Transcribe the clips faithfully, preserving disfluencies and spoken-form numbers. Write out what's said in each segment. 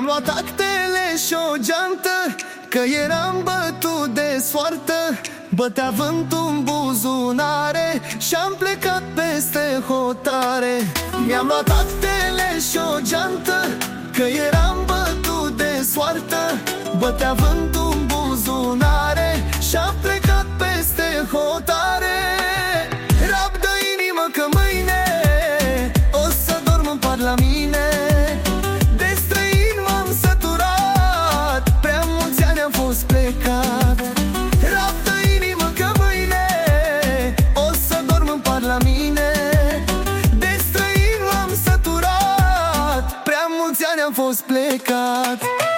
Mi-am luat actele și o geantă, că eram bătut de soartă. Bătea vântul în buzunare și-am plecat peste hotare. Mi-am luat actele și o geantă, că eram bătut de soartă. Bătea vântul în buzunare și-am plecat peste hotare. Rabdă inimă că mâine o să dorm în pat la mine. De străin m-am săturat, prea mulți ani am fost plecat. Rabdă inimă că mâine o să dorm în pat la mine. De străin m-am săturat, prea mulți ani am fost plecat.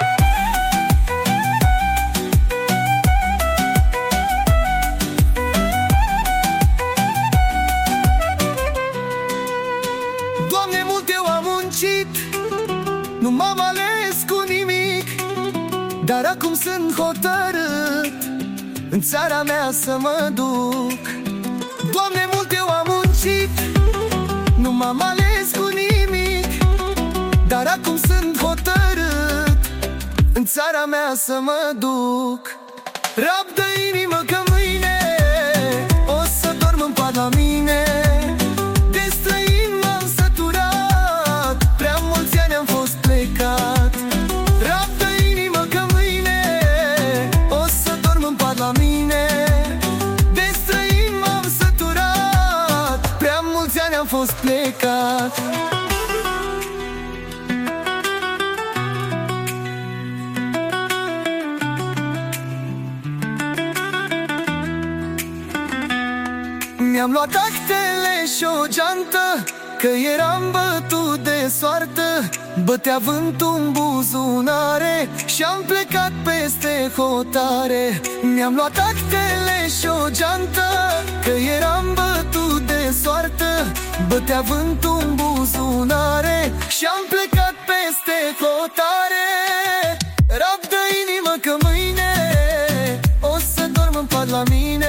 Doamne, mult eu am muncit, nu m-am ales cu nimic, dar acum sunt hotărât în țara mea să mă duc. Doamne, mult eu am muncit, nu m-am ales cu nimic, dar acum sunt hotărât în țara mea să mă duc. Rabdă inimă că mâine o să dorm în pat la mine. De străin m-am săturat, prea mulți ani am fost plecat. Rabdă inimă că mâine o să dorm în pat la mine. De străin m-am săturat, prea mulți ani am fost plecat. Mi-am luat actele și o geantă, că eram bătut de soartă. Bătea vântul în buzunare și-am plecat peste hotare. Mi-am luat actele și o geantă, că eram bătut de soartă. Bătea vântul în buzunare și-am plecat peste hotare. Rabdă inimă că mâine o să dorm în pat la mine.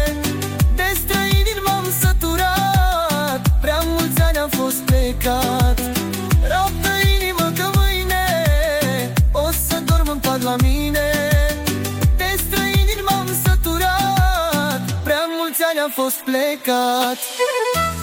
Am fost plecat. Rabdă inimă că mâine o să dorm în pat la mine. De străini m-am săturat, prea mulți ani am fost plecat.